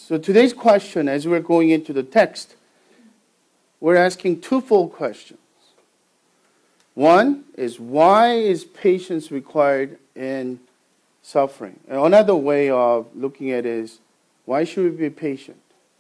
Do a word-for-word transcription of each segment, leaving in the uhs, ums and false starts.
So today's question, as we're going into the text, we're asking twofold questions. One is, why is patience required in suffering? And another way of looking at it is, why should we be patient?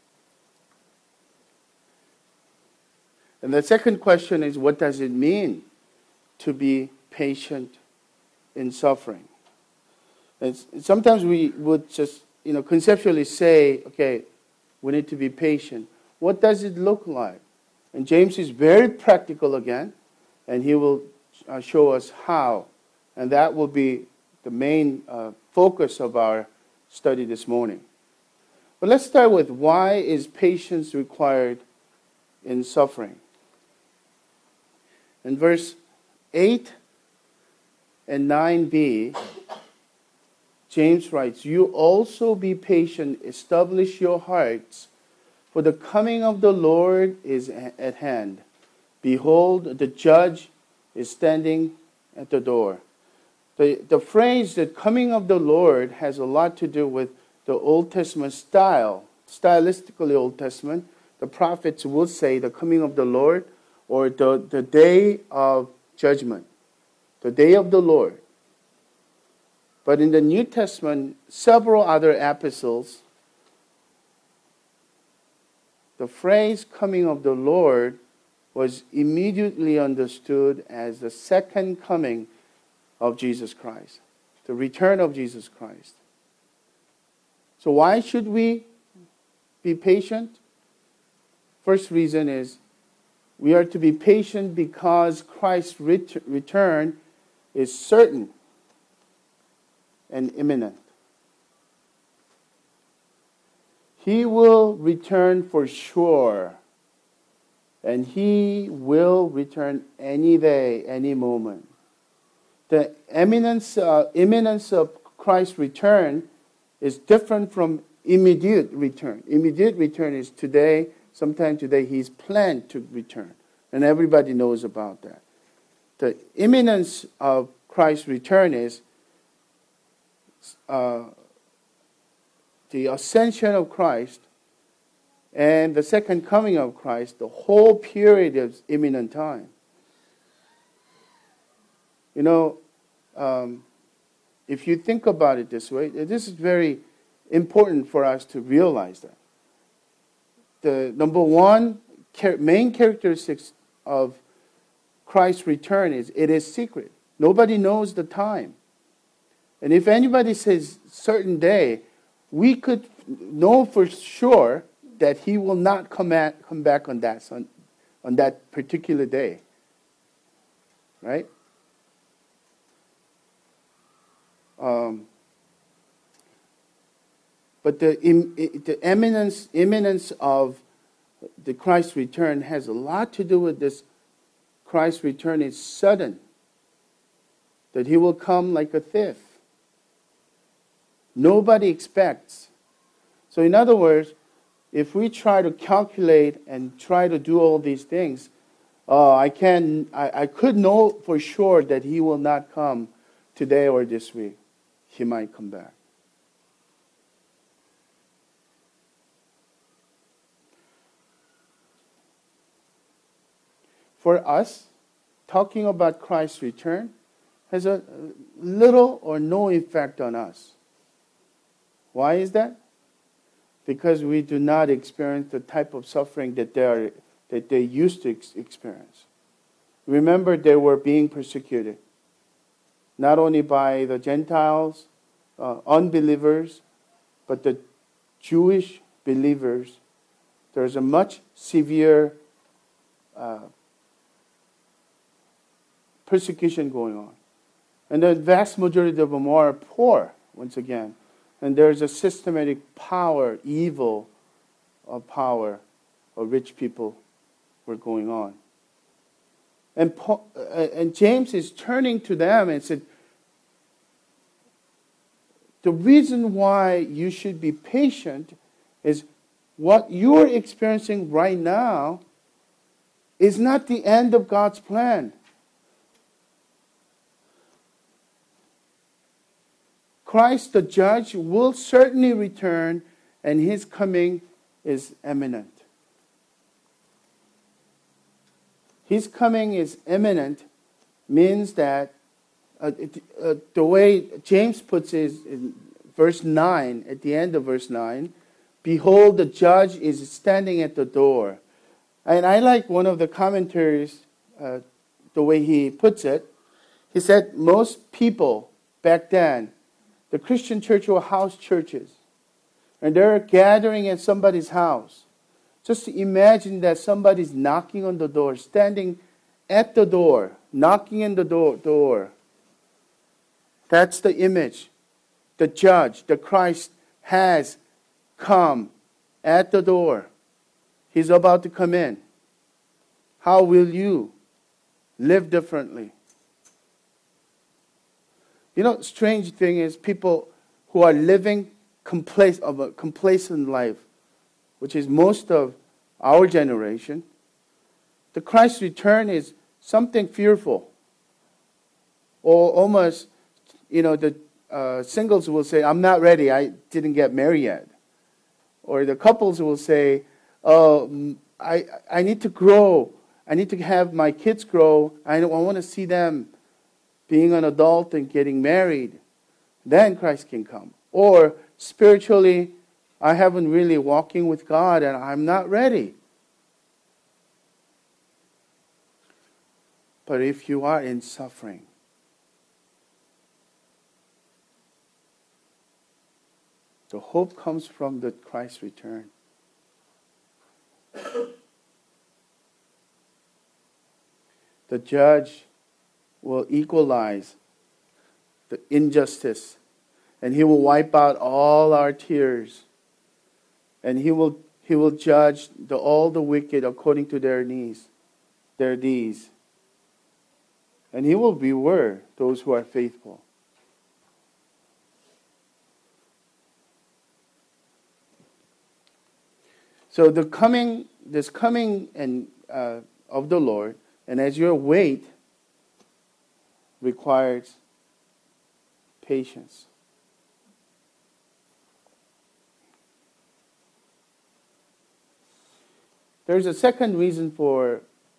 And the second question is, what does it mean to be patient in suffering? And sometimes we would just, you know, conceptually say, okay, we need to be patient. What does it look like? And James is very practical again, and he will uh, show us how. And that will be the main uh, focus of our study this morning. But let's start with, why is patience required in suffering? In verse eight and nine b, James writes, "You also be patient, establish your hearts, for the coming of the Lord is at hand. Behold, the judge is standing at the door." The, the phrase, the coming of the Lord, has a lot to do with the Old Testament style. Stylistically Old Testament, the prophets will say the coming of the Lord, or the, the day of judgment, the day of the Lord. But in the New Testament, several other epistles, the phrase coming of the Lord was immediately understood as the second coming of Jesus Christ, the return of Jesus Christ. So why should we be patient? First reason is, we are to be patient because Christ's ret- return is certain and imminent. He will return for sure, and He will return any day, any moment. The imminence, uh, imminence of Christ's return is different from immediate return. Immediate return is today. Sometime today He's planned to return, and everybody knows about that. The imminence of Christ's return is uh, the ascension of Christ and the second coming of Christ, the whole period of imminent time. You know, um, if you think about it this way, this is very important for us to realize that. The number one main characteristics of Christ's return is, it is secret. Nobody knows the time. And if anybody says certain day, we could know for sure that He will not come at, come back on that on, on that particular day. Right? Um, but the the imminence imminence of the Christ's return has a lot to do with this. Christ's return is sudden. That He will come like a thief. Nobody expects. So in other words, if we try to calculate and try to do all these things, uh, I can I, I could know for sure that He will not come today or this week. He might come back. For us, talking about Christ's return has a little or no effect on us. Why is that? Because we do not experience the type of suffering that they are, that they used to ex- experience. Remember, they were being persecuted, not only by the Gentiles, uh, unbelievers, but the Jewish believers. There's a much severe uh, persecution going on. And the vast majority of them are poor, once again. And there's a systematic power, evil of power of rich people were going on. And, Paul, uh, and James is turning to them and said, the reason why you should be patient is what you're experiencing right now is not the end of God's plan. Christ, the judge, will certainly return, and his coming is imminent. His coming is imminent means that uh, it, uh, the way James puts it is in verse nine, at the end of verse nine, behold, the judge is standing at the door. And I like one of the commentaries, uh, the way he puts it. He said most people back then, the Christian church were house churches. And they're gathering at somebody's house. Just imagine that somebody's knocking on the door, standing at the door, knocking in the door. door. That's the image. The judge, the Christ, has come at the door. He's about to come in. How will you live differently? You know, strange thing is people who are living complac- of a complacent life, which is most of our generation, the Christ's return is something fearful. Or almost, you know, the uh, singles will say, I'm not ready, I didn't get married yet. Or the couples will say, oh, I, I need to grow. I need to have my kids grow. I, I want to see them being an adult and getting married. Then Christ can come. Or spiritually, I haven't really walking with God and I'm not ready. But if you are in suffering, the hope comes from the Christ's return. The judge will equalize the injustice, and he will wipe out all our tears, and he will he will judge the, all the wicked according to their needs, their deeds, and he will reward those who are faithful. So the coming, this coming and uh, of the Lord, and as your wait, requires patience. There's a second reason for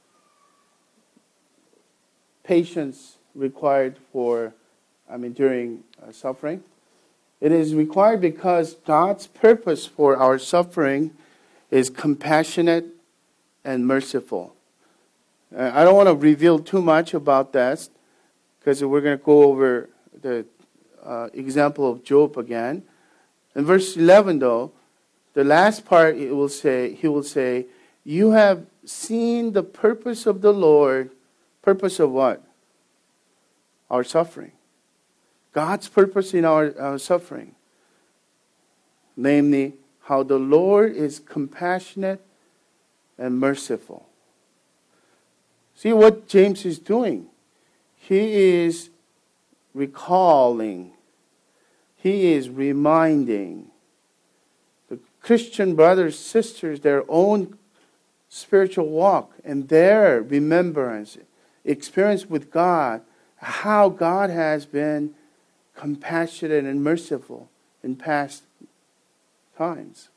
patience required for, I mean, during uh, suffering. It is required because God's purpose for our suffering is compassionate and merciful. Uh, I don't want to reveal too much about that because we're going to go over the uh, example of Job again. In verse eleven, though, the last part it will say, he will say, you have seen the purpose of the Lord. Purpose of what? Our suffering. God's purpose in our, our suffering. Namely, how the Lord is compassionate and merciful. See what James is doing? He is recalling. He is reminding the Christian brothers, sisters, their own spiritual walk and their remembrance, experience with God, how God has been compassionate and merciful in past times.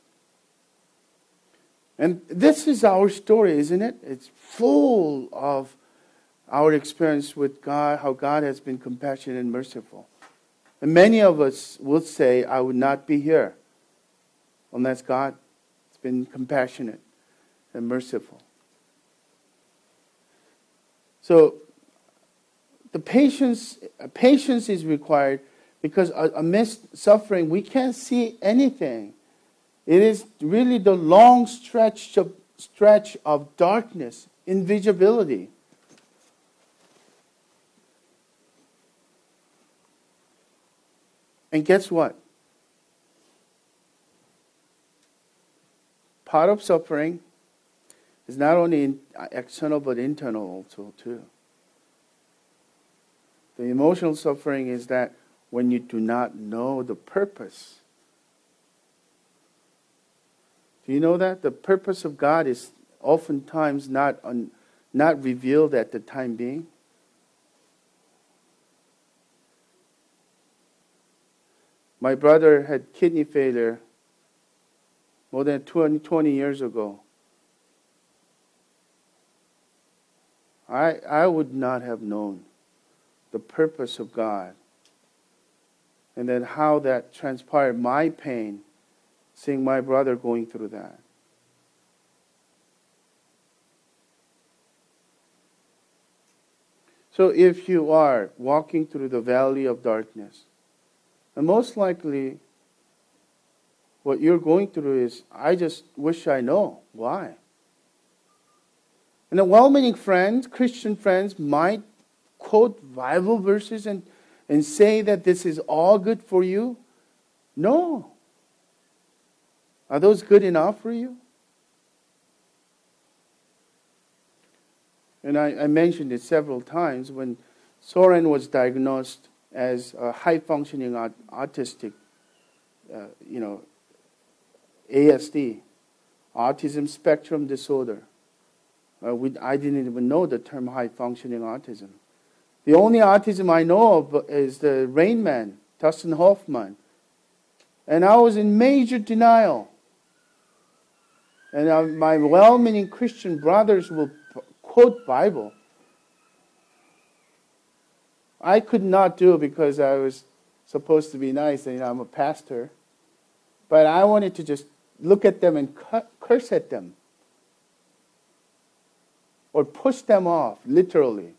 And this is our story, isn't it? It's full of our experience with God, how God has been compassionate and merciful. And many of us will say, I would not be here unless God has been compassionate and merciful. So, the patience, patience is required because amidst suffering, we can't see anything. It is really the long stretch of, stretch of darkness, invisibility. And guess what? Part of suffering is not only external but internal also too. The emotional suffering is that when you do not know the purpose. Do you know that? The purpose of God is oftentimes not, un, not revealed at the time being. My brother had kidney failure more than twenty, twenty years ago, I, I would not have known the purpose of God, and then how that transpired, my pain, seeing my brother going through that. So if you are walking through the valley of darkness, and most likely what you're going through is, I just wish I know why. And the well-meaning friends, Christian friends, might quote Bible verses and, and say that this is all good for you. No. Are those good enough for you? And I, I mentioned it several times when Soren was diagnosed as a high-functioning aut- autistic, uh, you know, A S D, autism spectrum disorder. Uh, we, I didn't even know the term high-functioning autism. The only autism I know of is the Rain Man, Dustin Hoffman. And I was in major denial. And uh, my well-meaning Christian brothers will p- quote Bible. I could not do it because I was supposed to be nice and, you know, I'm a pastor. But I wanted to just look at them and cu- curse at them. Or push them off, literally.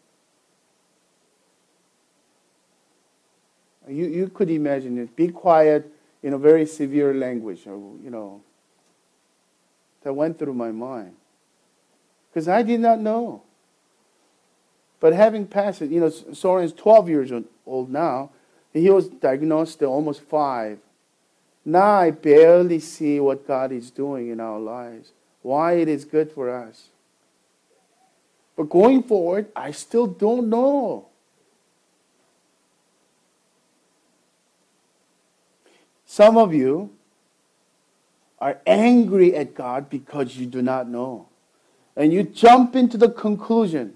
You, you could imagine it. Be quiet in a very severe language, or, you know. That went through my mind. Because I did not know. But having passed it, you know, Soren's twelve years old now. He was diagnosed at almost five. Now I barely see what God is doing in our lives. Why it is good for us. But going forward, I still don't know. Some of you are angry at God because you do not know. And you jump into the conclusion,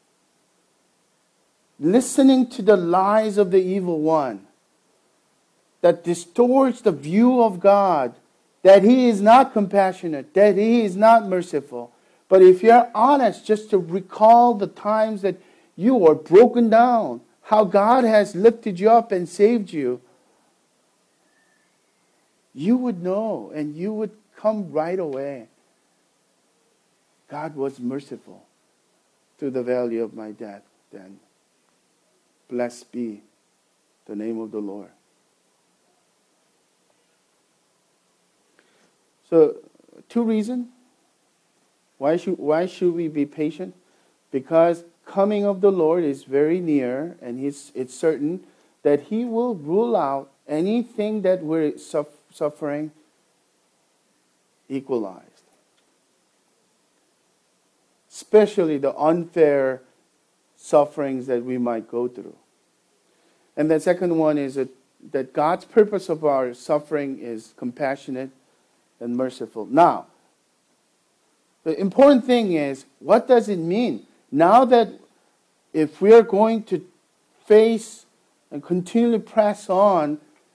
listening to the lies of the evil one that distorts the view of God, that He is not compassionate, that He is not merciful. But if you're honest, just to recall the times that you were broken down, how God has lifted you up and saved you, you would know and you would come right away. God was merciful through the valley of my death then. Blessed be the name of the Lord. So, two reasons. Why should, why should we be patient? Because coming of the Lord is very near, and he's, it's certain that He will rule out anything that we're suff- suffering, equalized. Especially the unfair sufferings that we might go through. And the second one is that, that God's purpose of our suffering is compassionate and merciful. Now, the important thing is, what does it mean? Now that if we are going to face and continually press on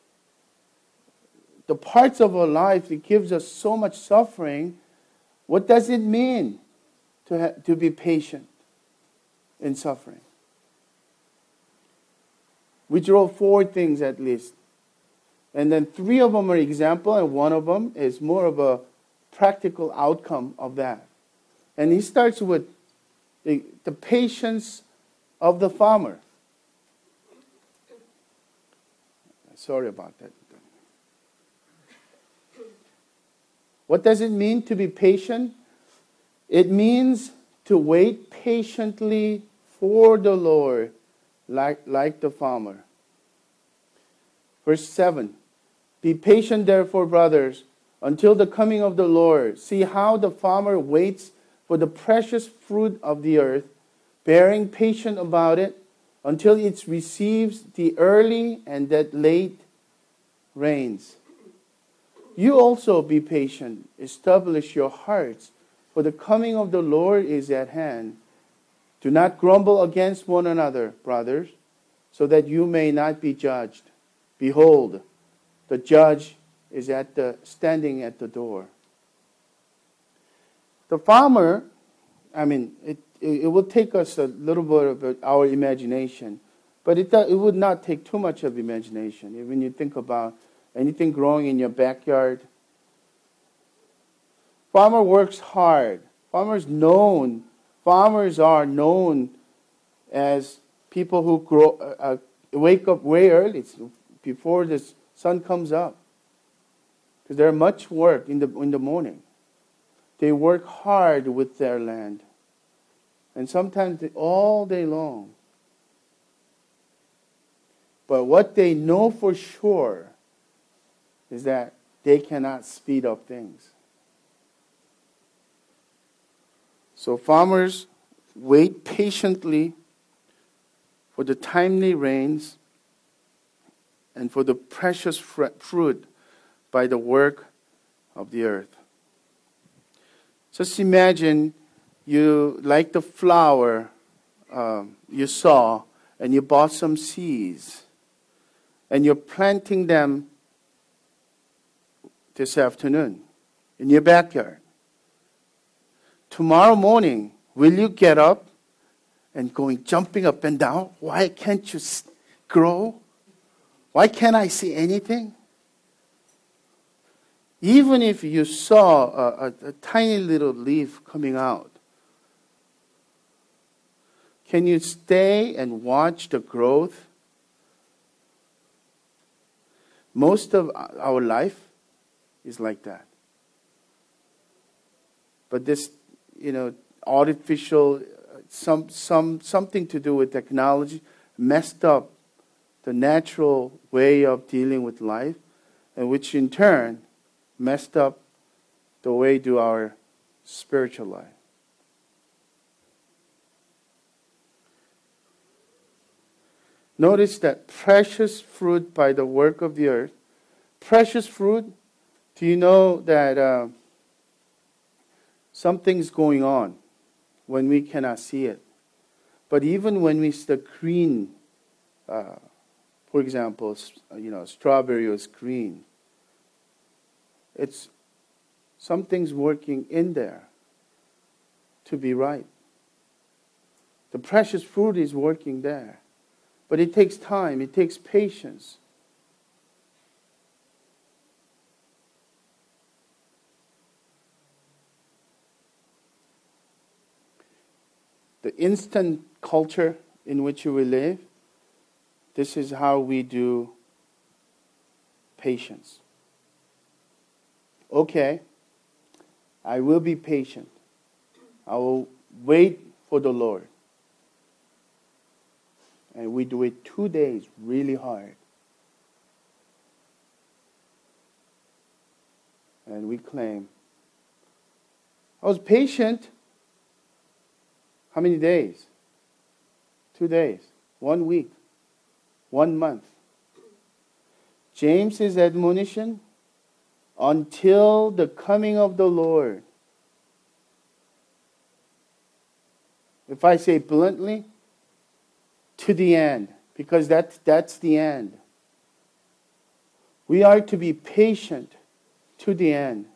the parts of our life that gives us so much suffering, what does it mean to ha- to be patient in suffering? We draw four things at least. And then three of them are example, and one of them is more of a practical outcome of that. And he starts with the, the patience of the farmer. Sorry about that. What does it mean to be patient? It means to wait patiently for the Lord, like, like the farmer. Verse seven. Be patient, therefore, brothers, until the coming of the Lord. See how the farmer waits for the precious fruit of the earth, bearing patient about it until it receives the early and that late rains. You also be patient, establish your hearts, for the coming of the Lord is at hand. Do not grumble against one another, brothers, so that you may not be judged. Behold, the judge is at the standing at the door. The farmer, I mean, it, it, it will take us a little bit of our imagination, but it, it would not take too much of imagination. When you think about anything growing in your backyard, farmer works hard. Farmers known, farmers are known as people who grow, uh, wake up way early, before the sun comes up, because there's much work in the in the morning. They work hard with their land, and sometimes they, all day long. But what they know for sure is that they cannot speed up things. So farmers wait patiently for the timely rains and for the precious fruit by the work of the earth. Just imagine you, like the flower um, you saw, and you bought some seeds, and you're planting them this afternoon in your backyard. Tomorrow morning, will you get up and going jumping up and down? Why can't you grow? Why can't I see anything? Even if you saw a, a, a tiny little leaf coming out, can you stay and watch the growth? Most of our life is like that. But this, you know, artificial, some some something to do with technology, messed up the natural way of dealing with life, and which in turn messed up the way to our spiritual life. Notice that precious fruit by the work of the earth. Precious fruit, do you know that uh, something's going on when we cannot see it? But even when we see the green, uh, for example, you know, strawberry is green, it's something's working in there to be right. The precious fruit is working there. But it takes time, it takes patience. The instant culture in which we live, this is how we do patience. Okay, I will be patient. I will wait for the Lord. And we do it two days really hard. And we claim, I was patient. How many days? Two days. One week. One month. James's admonition, until the coming of the Lord. If I say bluntly, to the end, because that's, that's the end. We are to be patient to the end.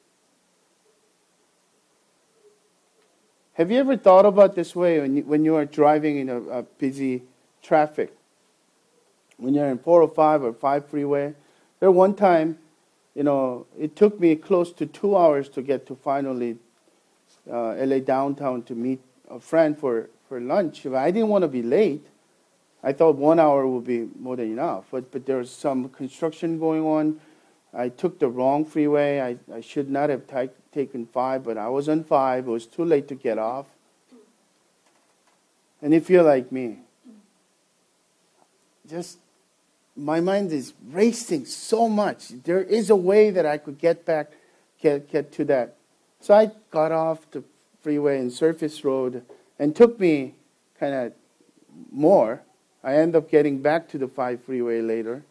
Have you ever thought about this way when you, when you are driving in a, a busy traffic? When you're in four oh five or five freeway? There one time, you know, it took me close to two hours to get to finally uh, L A downtown to meet a friend for, for lunch. I didn't want to be late. I thought one hour would be more than enough, but but there was some construction going on. I took the wrong freeway. I, I should not have t- taken five, but I was on five. It was too late to get off. And if you're like me, just my mind is racing so much. There is a way that I could get back, get get to that. So I got off the freeway and surface road, and took me kind of more. I end up getting back to the five freeway later.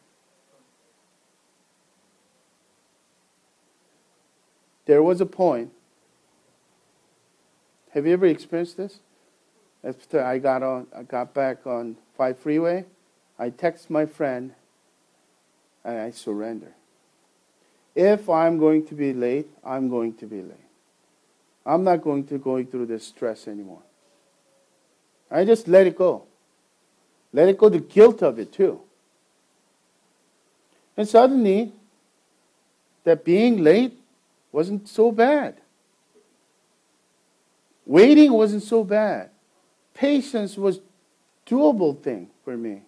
There was a point. Have you ever experienced this? After I got on, I got back on five freeway, I text my friend, and I surrender. If I'm going to be late, I'm going to be late. I'm not going to go through this stress anymore. I just let it go. Let it go, the guilt of it too. And suddenly, that being late wasn't so bad. Waiting wasn't so bad. Patience was doable thing for me.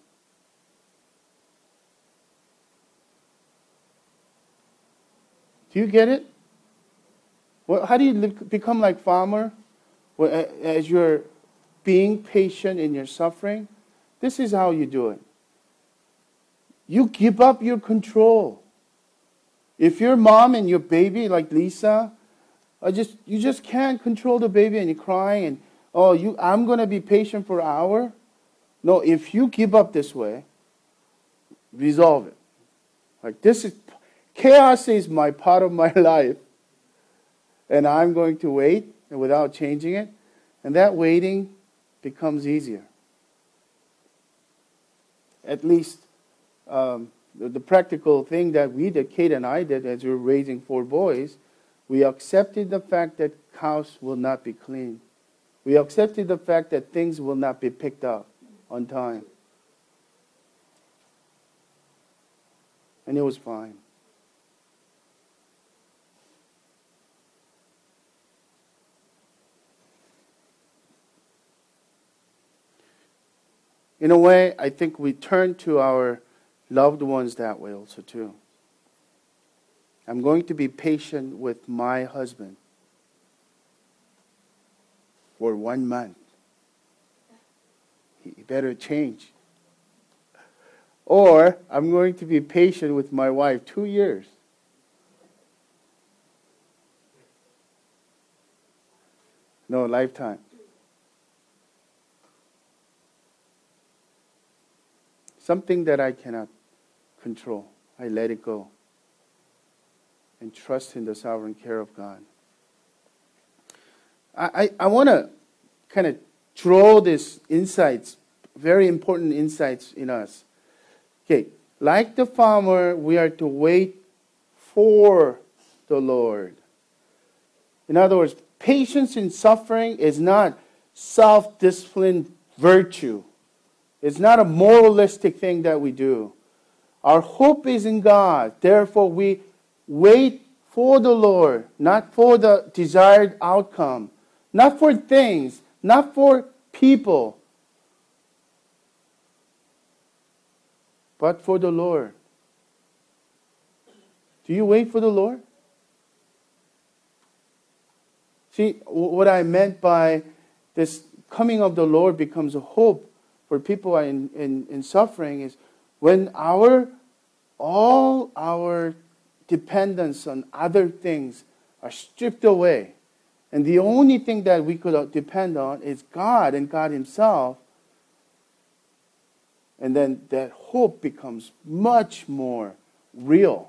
Do you get it? Well, how do you become like farmer? Well, as you're being patient in your suffering, this is how you do it. You give up your control. If your mom and your baby, like Lisa, are just you just can't control the baby and you're crying and oh, you I'm gonna be patient for an hour. No, if you give up this way, resolve it. Like this is chaos is my part of my life, and I'm going to wait and without changing it, and that waiting becomes easier. At least um, the, the practical thing that we did, Kate and I did, as we were raising four boys, we accepted the fact that house will not be clean. We accepted the fact that things will not be picked up on time. And it was fine. In a way, I think we turn to our loved ones that way also too. I'm going to be patient with my husband for one month. He better change. Or I'm going to be patient with my wife two years. No, lifetime. Something that I cannot control, I let it go and trust in the sovereign care of God. I, I, I want to kind of draw these insights, very important insights in us. Okay, like the farmer, we are to wait for the Lord. In other words, patience in suffering is not self-disciplined virtue. It's not a moralistic thing that we do. Our hope is in God. Therefore, we wait for the Lord, not for the desired outcome, not for things, not for people, but for the Lord. Do you wait for the Lord? See, what I meant by this coming of the Lord becomes a hope for people in, in, in suffering is when our all our dependence on other things are stripped away, and the only thing that we could depend on is God and God Himself, and then that hope becomes much more real.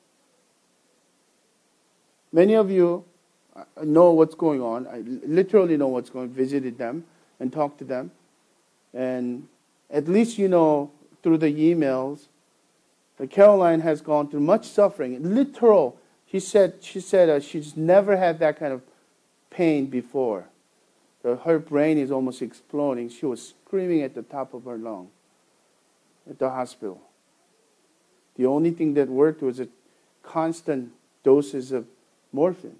Many of you know what's going on. I literally know what's going on. Visited them and talked to them. And at least you know through the emails that Caroline has gone through much suffering. Literal. She said she said uh, she's never had that kind of pain before. The, her brain is almost exploding. She was screaming at the top of her lung at the hospital. The only thing that worked was a constant doses of morphine.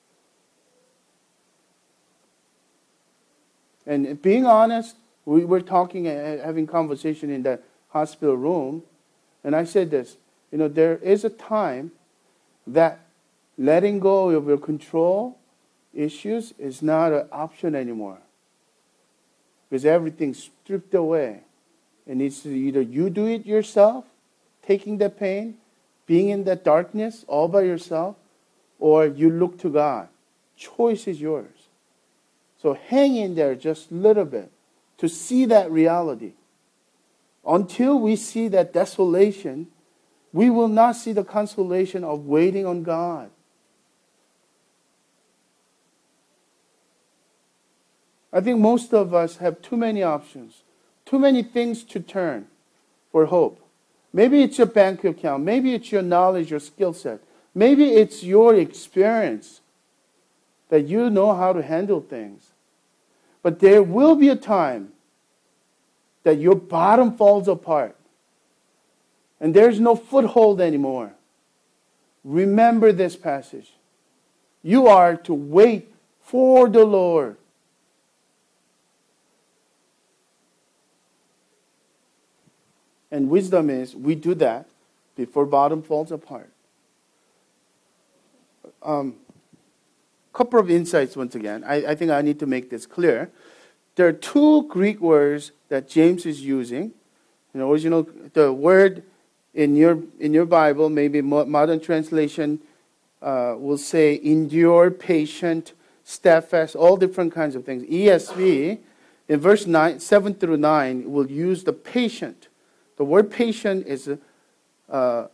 And being honest, we were talking, having conversation in the hospital room, and I said this, you know, there is a time that letting go of your control issues is not an option anymore. Because everything's stripped away. It needs to either you do it yourself, taking the pain, being in that darkness all by yourself, or you look to God. Choice is yours. So hang in there just a little bit to see that reality. Until we see that desolation, we will not see the consolation of waiting on God. I think most of us have too many options, too many things to turn for hope. Maybe it's your bank account. Maybe it's your knowledge, your skill set. Maybe it's your experience that you know how to handle things. But there will be a time that your bottom falls apart and there's no foothold anymore. Remember this passage. You are to wait for the Lord. And wisdom is we do that before bottom falls apart. Um, couple of insights once again. I, I think I need to make this clear. There are two Greek words that James is using. In the original, the word in your in your Bible, maybe modern translation uh, will say endure, patient, steadfast, all different kinds of things. E S V in verse nine, seven through nine will use the patient. The word patient is uh,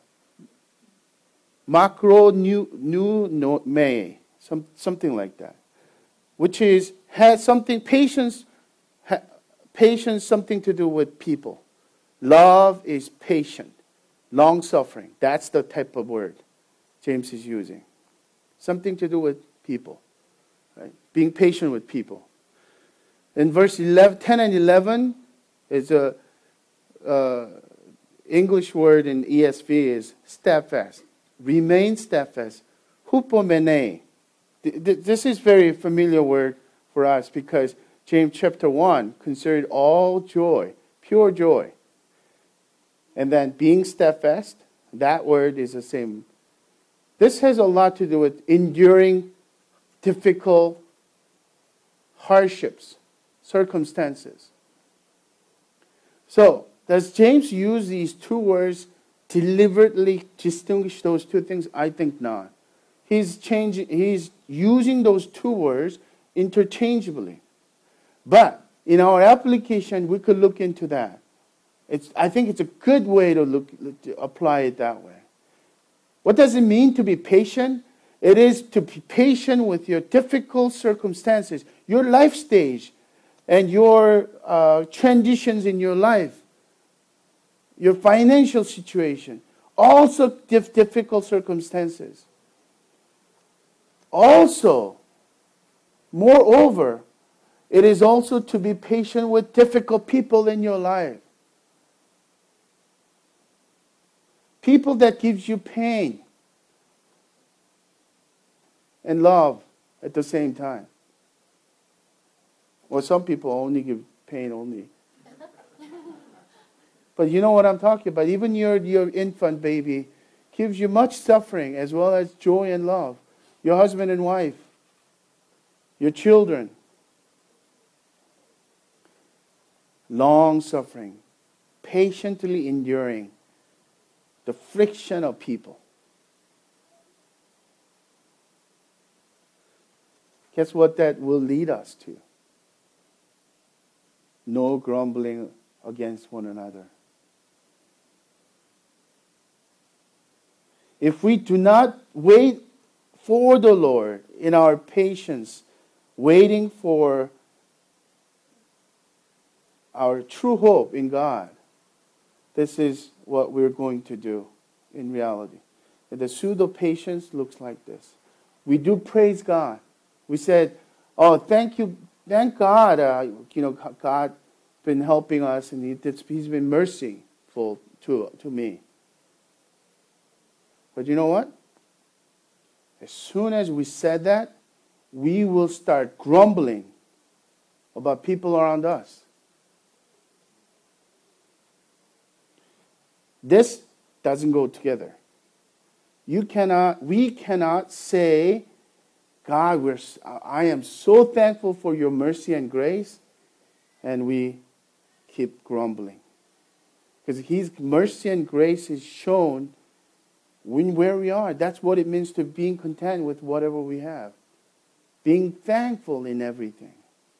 macro nu nu no me, some something like that, which is has something patience. Ha, patience something to do with people. Love is patient, long suffering. That's the type of word James is using. Something to do with people, right? Being patient with people. In verse eleven, ten and eleven is a uh, English word in E S V is steadfast. Remain steadfast. Hupomene. This is very familiar word for us because James chapter one considered all joy, pure joy. And then being steadfast, that word is the same. This has a lot to do with enduring difficult hardships, circumstances. So, does James use these two words deliberately distinguish those two things? I think not. He's changing, he's using those two words interchangeably. But in our application, we could look into that. It's, I think it's a good way to look to apply it that way. What does it mean to be patient? It is to be patient with your difficult circumstances, your life stage, and your uh, transitions in your life, your financial situation, also diff- difficult circumstances. Also, moreover, it is also to be patient with difficult people in your life. People that gives you pain and love at the same time. Well, some people only give pain only. But you know what I'm talking about. Even your, your infant baby gives you much suffering as well as joy and love. Your husband and wife. Your children. Long suffering. Patiently enduring the friction of people. Guess what that will lead us to? No grumbling against one another. If we do not wait for the Lord in our patience, waiting for our true hope in God, this is what we're going to do in reality. And the pseudo-patience looks like this. We do praise God. We said, oh, thank you, thank God, uh, you know, God been helping us and he, He's been merciful to, to me. But you know what? As soon as we said that, we will start grumbling about people around us. This doesn't go together. You cannot, we cannot say, God, we're, I am so thankful for your mercy and grace, and we keep grumbling. Because His mercy and grace is shown when where we are. That's what it means to being content with whatever we have. Being thankful in everything.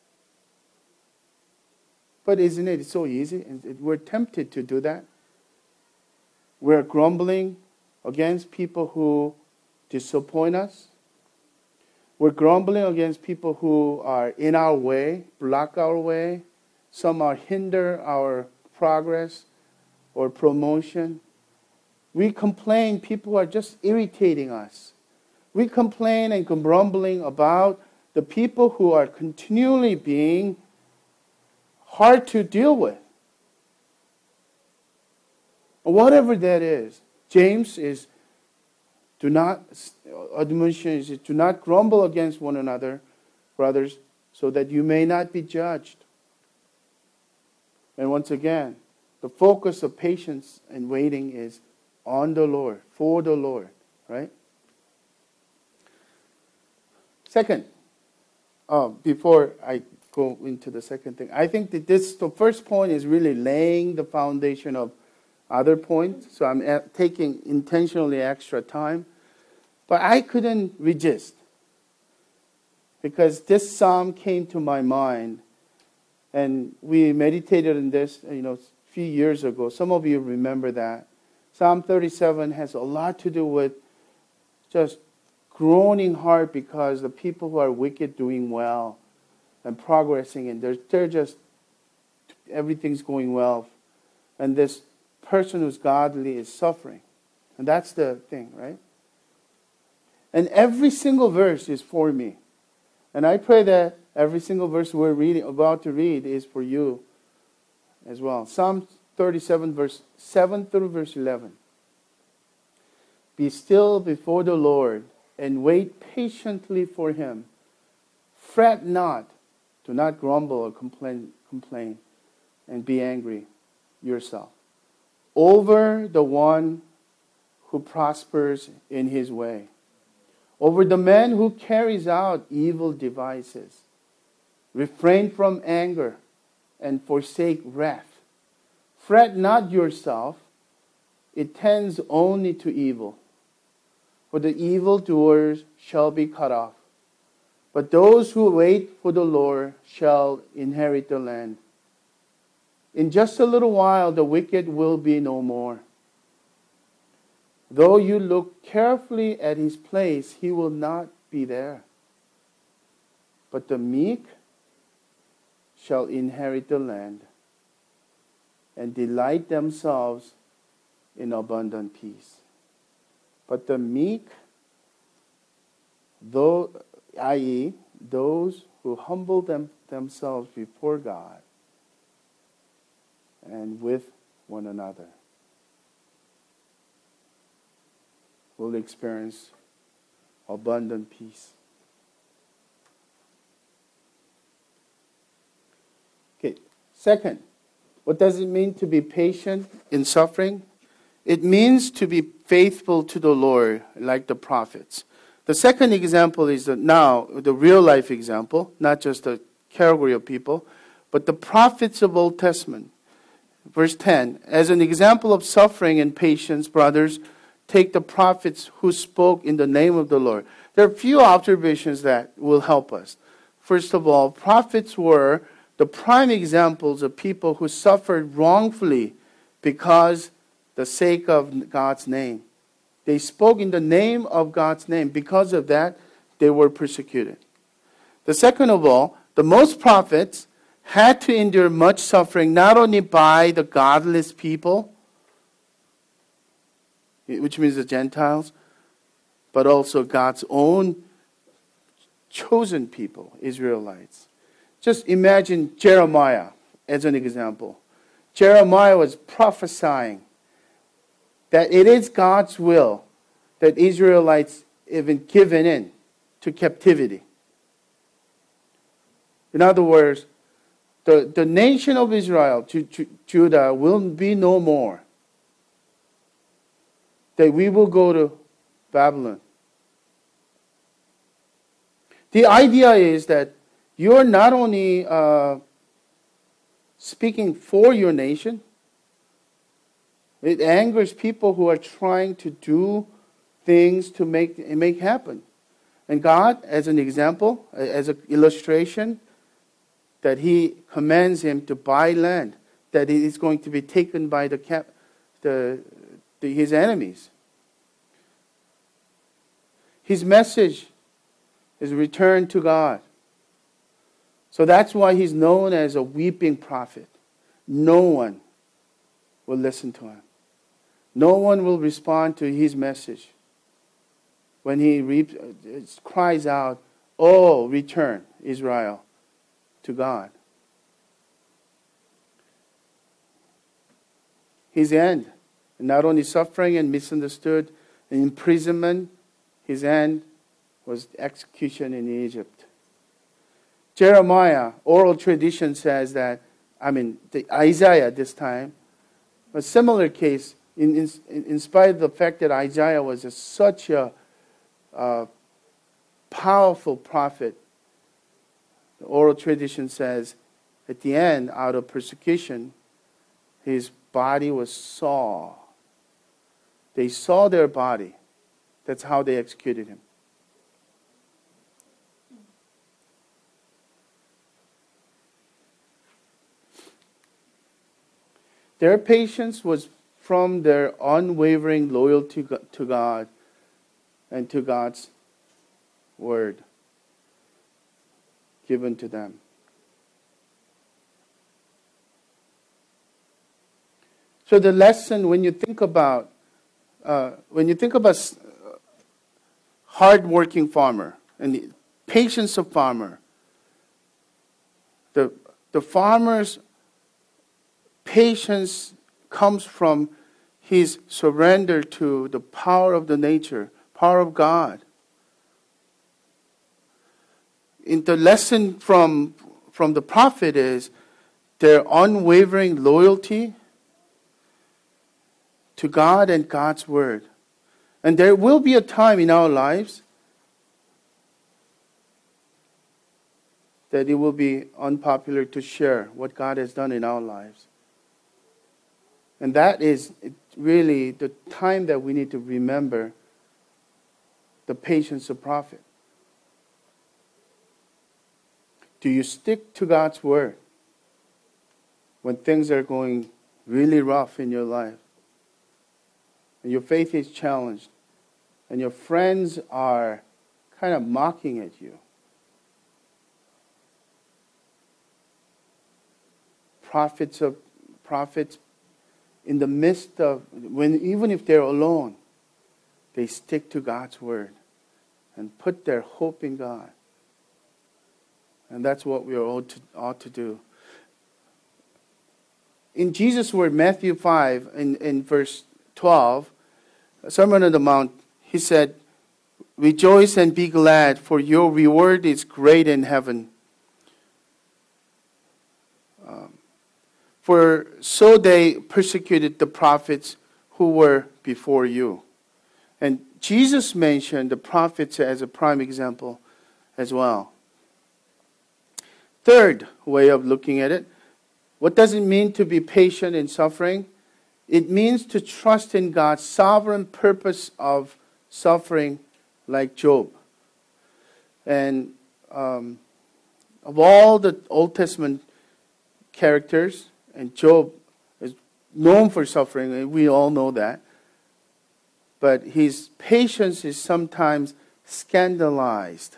But isn't it so easy? We're tempted to do that. We're grumbling against people who disappoint us. We're grumbling against people who are in our way, block our way. Some are hinder our progress or promotion. We complain people are just irritating us. We complain and grumbling about the people who are continually being hard to deal with. Whatever that is, James is, do not, admonition is, do not grumble against one another, brothers, so that you may not be judged. And once again, the focus of patience and waiting is on the Lord, for the Lord, right? Second, uh, before I go into the second thing, I think that this, the first point is really laying the foundation of other points. So I'm a- taking intentionally extra time. But I couldn't resist, because this psalm came to my mind, and we meditated on this, you know, a few years ago. Some of you remember that. Psalm thirty-seven has a lot to do with just groaning heart because the people who are wicked doing well and progressing, and they're, they're just, everything's going well. And this person who's godly is suffering. And that's the thing, right? And every single verse is for me. And I pray that every single verse we're reading, about to read is for you as well. Psalm thirty-seven, verse seven through verse eleven. Be still before the Lord and wait patiently for Him. Fret not, do not grumble or complain, complain and be angry yourself over the one who prospers in his way, over the man who carries out evil devices. Refrain from anger and forsake wrath. Fret not yourself, it tends only to evil. For the evildoers shall be cut off, but those who wait for the Lord shall inherit the land. In just a little while the wicked will be no more. Though you look carefully at his place, he will not be there. But the meek shall inherit the land and delight themselves in abundant peace. But the meek, though, that is, those who humble them, themselves before God and with one another, will experience abundant peace. Okay, second, what does it mean to be patient in suffering? It means to be faithful to the Lord, like the prophets. The second example is the, now the real life example, not just the category of people, but the prophets of Old Testament. Verse ten, as an example of suffering and patience, brothers, take the prophets who spoke in the name of the Lord. There are a few observations that will help us. First of all, prophets were the prime examples of people who suffered wrongfully because the sake of God's name. They spoke in the name of God's name. Because of that, they were persecuted. The second of all, the most prophets had to endure much suffering, not only by the godless people, which means the Gentiles, but also God's own chosen people, Israelites. Just imagine Jeremiah as an example. Jeremiah was prophesying that it is God's will that Israelites have been given in to captivity. In other words, the, the nation of Israel, Ju- Ju- Judah, will be no more. That we will go to Babylon. The idea is that you're not only uh, speaking for your nation, it angers people who are trying to do things to make make happen. And God, as an example, as an illustration, that He commands him to buy land, that it is going to be taken by the cap, the, the his enemies. His message is returned to God. So that's why he's known as a weeping prophet. No one will listen to him. No one will respond to his message when he reaps, cries out, Oh, return, Israel, to God. His end, not only suffering and misunderstood, and imprisonment, his end was execution in Egypt. Jeremiah, oral tradition says that, I mean, the Isaiah this time, a similar case, in, in, in spite of the fact that Isaiah was a, such a uh, powerful prophet, the oral tradition says, at the end, out of persecution, his body was saw. They saw their body. That's how they executed him. Their patience was from their unwavering loyalty to God and to God's word given to them. So the lesson, when you think about uh, when you think about hard-working farmer and the patience of farmer, the the farmer's patience comes from his surrender to the power of the nature, power of God. In the lesson from from the prophet is their unwavering loyalty to God and God's word. And there will be a time in our lives that it will be unpopular to share what God has done in our lives. And that is really the time that we need to remember the patience of prophet. Do you stick to God's word when things are going really rough in your life? And your faith is challenged, and your friends are kind of mocking at you. Prophets of prophets, in the midst of when even if they're alone, they stick to God's word and put their hope in God. And that's what we are ought to, ought to do. In Jesus' word, Matthew five, in, in verse twelve, Sermon on the Mount, he said, "Rejoice and be glad, for your reward is great in heaven. Um, for so they persecuted the prophets who were before you." And Jesus mentioned the prophets as a prime example as well. Third way of looking at it, what does it mean to be patient in suffering? It means to trust in God's sovereign purpose of suffering, like Job. And um, of all the Old Testament characters, and Job is known for suffering, and we all know that. But his patience is sometimes scandalized.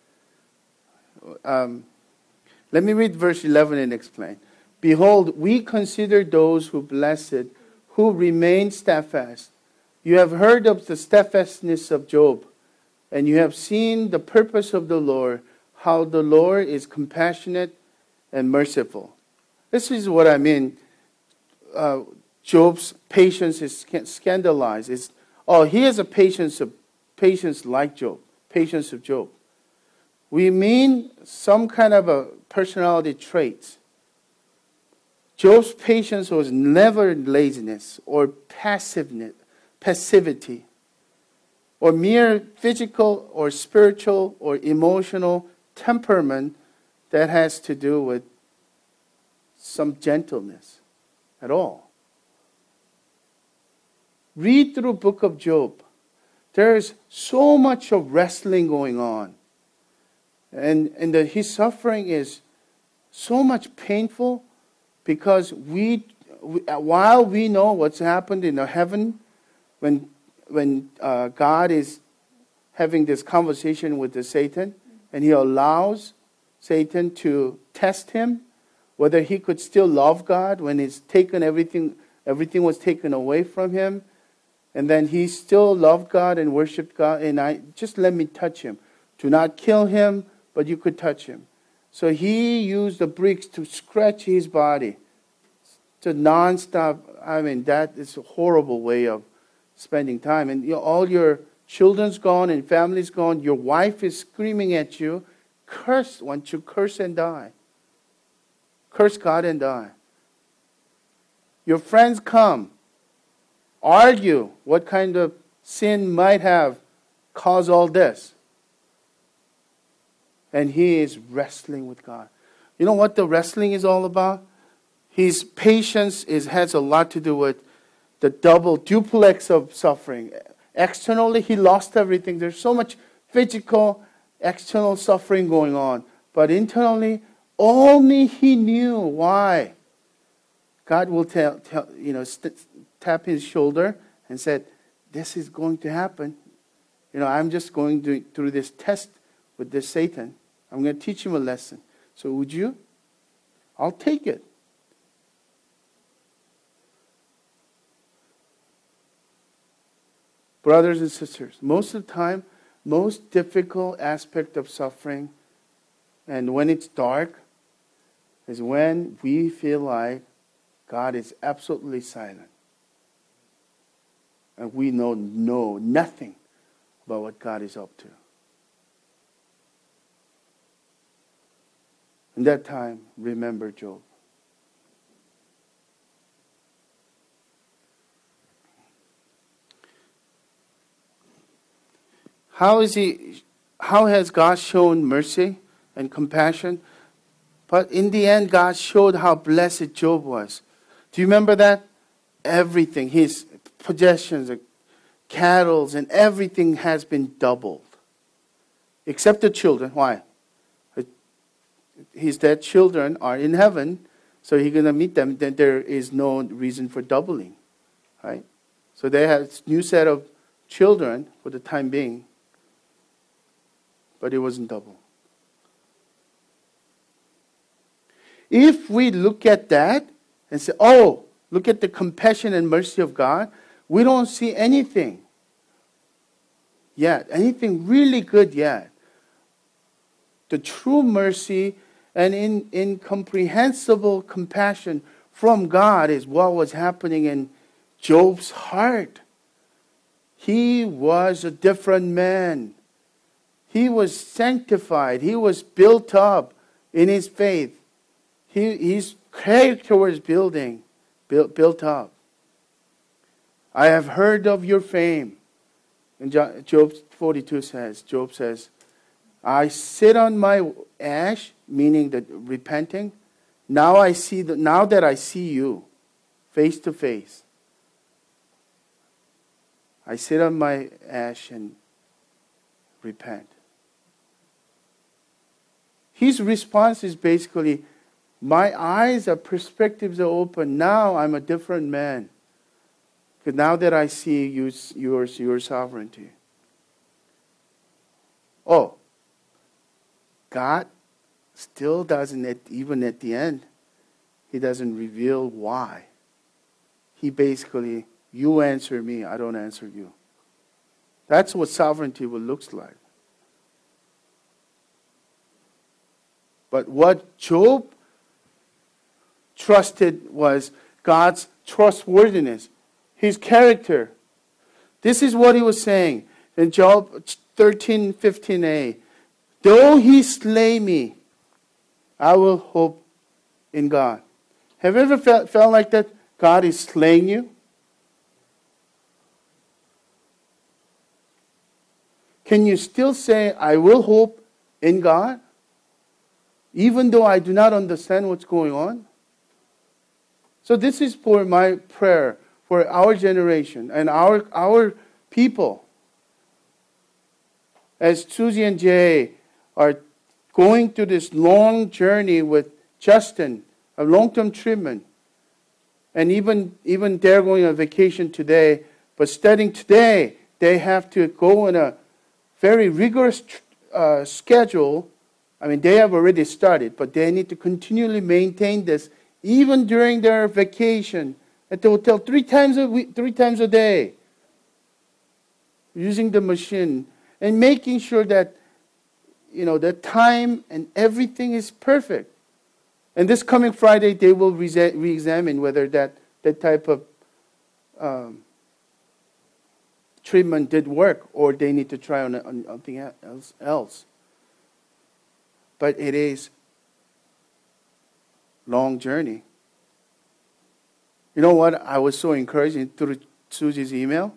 Um, let me read verse eleven and explain. "Behold, we consider those who blessed, who remain steadfast. You have heard of the steadfastness of Job, and you have seen the purpose of the Lord, how the Lord is compassionate and merciful." This is what I mean. Uh, Job's patience is scandalized. It's, oh, he has a patience of patience like Job, patience of Job. We mean some kind of a personality traits. Job's patience was never laziness or passiveness, passivity, or mere physical or spiritual or emotional temperament that has to do with some gentleness at all. Read through the book of Job. There's so much of wrestling going on. And, and the, his suffering is so much painful because we, we, while we know what's happened in the heaven, when when uh, God is having this conversation with the Satan, and he allows Satan to test him, whether he could still love God when he's taken everything, everything was taken away from him, and then he still loved God and worshiped God, and I just let me touch him. Do not kill him, but you could touch him. So he used the bricks to scratch his body. It's a non-stop, I mean, that is a horrible way of spending time. And you know, all your children's gone and family's gone. Your wife is screaming at you. Curse, want you curse and die. Curse God and die. Your friends come, argue what kind of sin might have caused all this. And he is wrestling with God. You know what the wrestling is all about? His patience is, has a lot to do with the double duplex of suffering. Externally, he lost everything. There's so much physical, external suffering going on. But internally, only he knew why. God will tell, tell you know, st- tap his shoulder and said, this is going to happen. You know, I'm just going to, through this test with this Satan. I'm going to teach him a lesson. So would you? I'll take it. Brothers and sisters, most of the time, most difficult aspect of suffering, and when it's dark, is when we feel like God is absolutely silent. And we know, know nothing about what God is up to. In that time, remember Job. How is he? How has God shown mercy and compassion? But in the end, God showed how blessed Job was. Do you remember that? Everything, his possessions, cattle, and everything has been doubled. Except the children. Why? His dead children are in heaven, so he's going to meet them. Then there is no reason for doubling. Right? So they have a new set of children for the time being. But it wasn't double. If we look at that and say, oh, look at the compassion and mercy of God, we don't see anything yet, anything really good yet. The true mercy and in, incomprehensible compassion from God is what was happening in Job's heart. He was a different man. He was sanctified. He was built up in his faith. He, his character was building, built, built up. I have heard of your fame. And Job forty-two says, Job says, I sit on my ash, meaning that repenting. Now I see the, now that I see you face to face. I sit on my ash and repent. His response is basically, my eyes, our perspectives are open. Now I'm a different man. Because now that I see you, yours, your sovereignty. Oh, God still doesn't, even at the end, he doesn't reveal why. He basically, you answer me, I don't answer you. That's what sovereignty will look like. But what Job trusted was God's trustworthiness, his character. This is what he was saying in Job thirteen fifteen a. Though he slay me, I will hope in God. Have you ever felt, felt like that? God is slaying you? Can you still say, I will hope in God? Even though I do not understand what's going on? So this is for my prayer for our generation and our, our people. As Susie and Jay are going through this long journey with Justin, a long-term treatment, and even, even they're going on vacation today, but studying today, they have to go on a very rigorous uh, schedule. I mean, they have already started, but they need to continually maintain this even during their vacation at the hotel three times a week, three times a day, using the machine and making sure that you know, the time and everything is perfect. And this coming Friday, they will re- re-examine whether that, that type of um, treatment did work or they need to try on, on something else, else. But it is a long journey. You know what? I was so encouraged through Susie's email.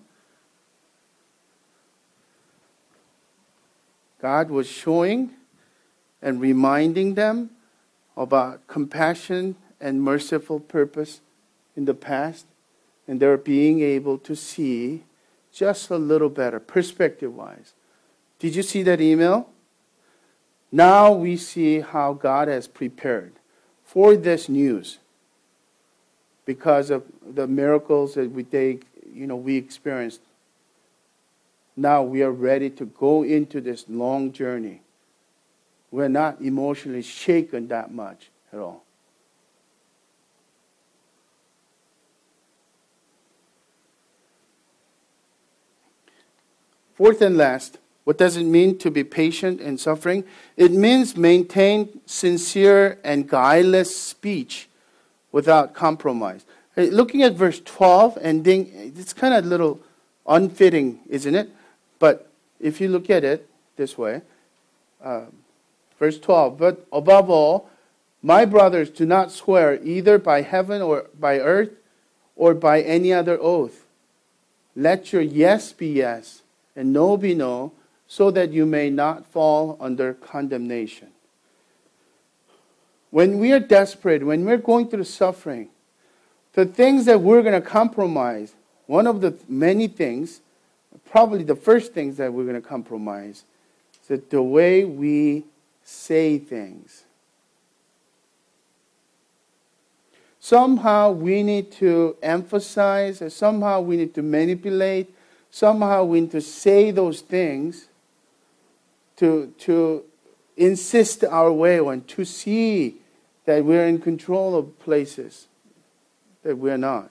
God was showing and reminding them about compassion and merciful purpose in the past, and they're being able to see just a little better, perspective-wise. Did you see that email? Now we see how God has prepared for this news because of the miracles that we, they, you know, we experienced. Now we are ready to go into this long journey. We're not emotionally shaken that much at all. Fourth and last, what does it mean to be patient in suffering? It means maintain sincere and guileless speech without compromise. Hey, looking at verse twelve, ending, it's kind of a little unfitting, isn't it? But if you look at it this way, uh, verse twelve, but above all, my brothers, do not swear either by heaven or by earth or by any other oath. Let your yes be yes and no be no, so that you may not fall under condemnation. When we are desperate, when we're going through suffering, the things that we're going to compromise, one of the many things, probably the first things that we're going to compromise, is that the way we say things. Somehow we need to emphasize, somehow we need to manipulate, somehow we need to say those things to, to insist our way on, to see that we're in control of places that we're not.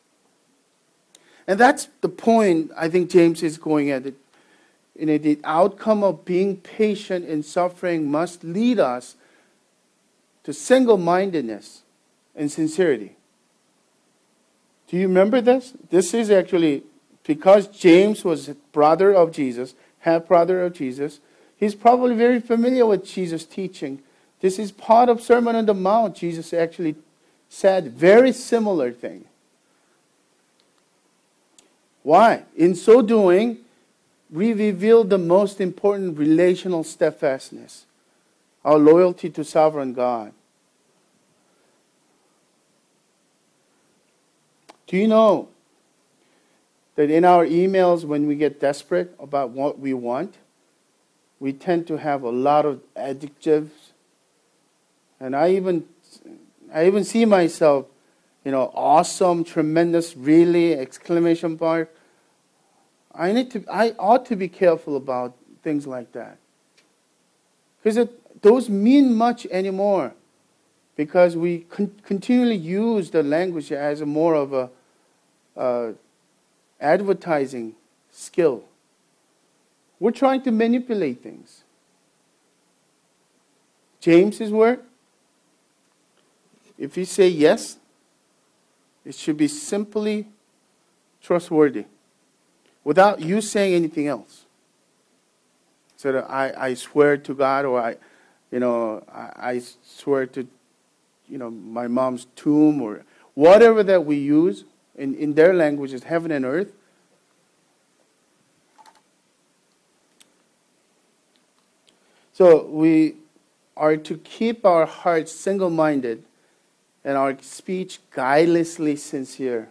And that's the point I think James is going at. It. You know, the outcome of being patient in suffering must lead us to single-mindedness and sincerity. Do you remember this? This is actually, because James was brother of Jesus, half-brother of Jesus, he's probably very familiar with Jesus' teaching. This is part of Sermon on the Mount. Jesus actually said very similar thing. Why? In so doing, we reveal the most important relational steadfastness, our loyalty to sovereign God. Do you know that in our emails, when we get desperate about what we want, we tend to have a lot of adjectives? And I even, I even see myself, you know, awesome, tremendous, really, exclamation mark. I need to. I ought to be careful about things like that, because those mean much anymore, because we con- continually use the language as a more of a uh, advertising skill. We're trying to manipulate things. James's word, if you say yes, it should be simply trustworthy, without you saying anything else. So that I, I swear to God, or I, you know, I, I swear to, you know, my mom's tomb, or whatever that we use in, in their language is heaven and earth. So we are to keep our hearts single-minded and our speech guilelessly sincere.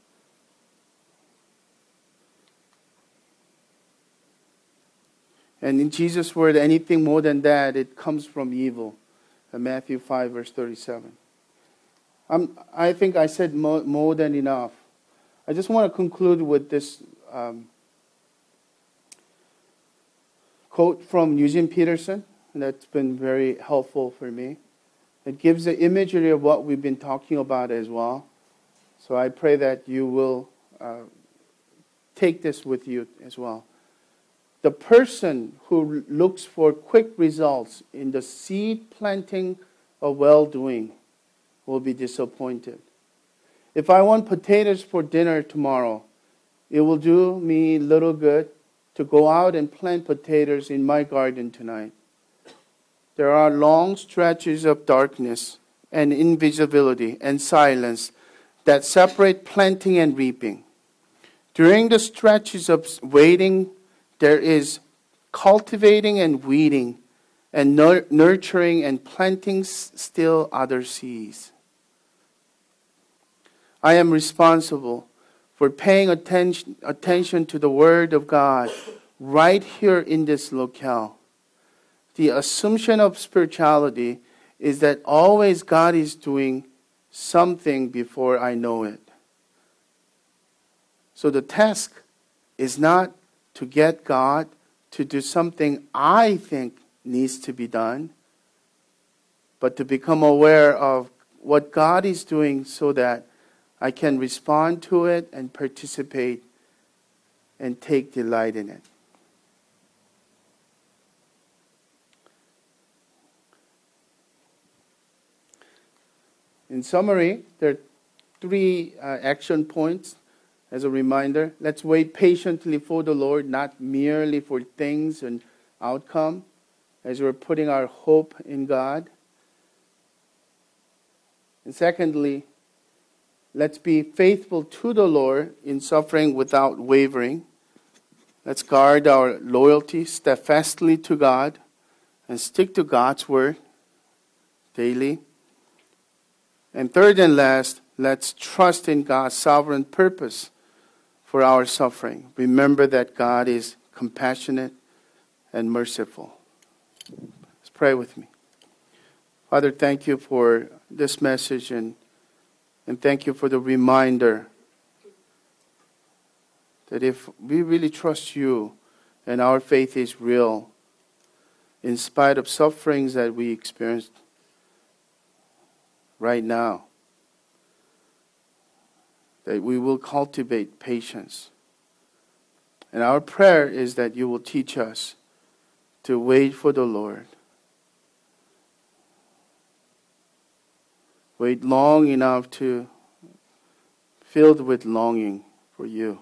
And in Jesus' word, anything more than that, it comes from evil. In Matthew five, verse thirty-seven. I'm, I think I said more, more than enough. I just want to conclude with this um, quote from Eugene Peterson, and that's been very helpful for me. It gives the imagery of what we've been talking about as well. So I pray that you will uh, take this with you as well. The person who looks for quick results in the seed planting of well-doing will be disappointed. If I want potatoes for dinner tomorrow, it will do me little good to go out and plant potatoes in my garden tonight. There are long stretches of darkness and invisibility and silence that separate planting and reaping. During the stretches of waiting, there is cultivating and weeding and nur- nurturing and planting still other seeds. I am responsible for paying attention, attention to the Word of God right here in this locale. The assumption of spirituality is that always God is doing something before I know it. So the task is not to get God to do something I think needs to be done, but to become aware of what God is doing so that I can respond to it and participate and take delight in it. In summary, there are three uh, action points as a reminder. Let's wait patiently for the Lord, not merely for things and outcome, as we're putting our hope in God. And secondly, let's be faithful to the Lord in suffering without wavering. Let's guard our loyalty steadfastly to God and stick to God's word daily. And third and last, let's trust in God's sovereign purpose for our suffering. Remember that God is compassionate and merciful. Let's pray with me. Father, thank you for this message and, and thank you for the reminder that if we really trust you and our faith is real, in spite of sufferings that we experience right now, that we will cultivate patience. And our prayer is that you will teach us to wait for the Lord. Wait long enough to filled with longing for you.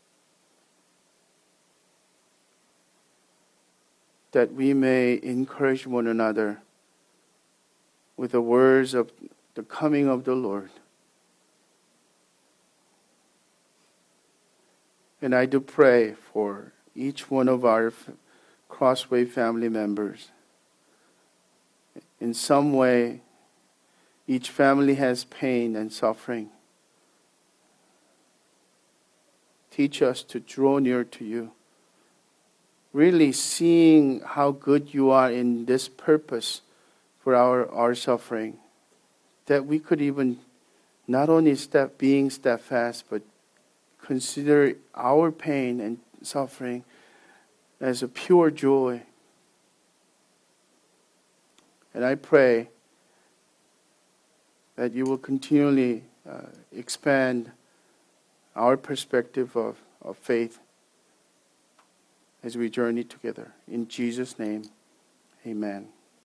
That we may encourage one another with the words of the coming of the Lord. And I do pray for each one of our Crossway family members. In some way, each family has pain and suffering. Teach us to draw near to you. Really seeing how good you are in this purpose for our, our suffering. That we could even not only step, being steadfast, but consider our pain and suffering as a pure joy. And I pray that you will continually uh, expand our perspective of, of faith as we journey together. In Jesus' name, amen.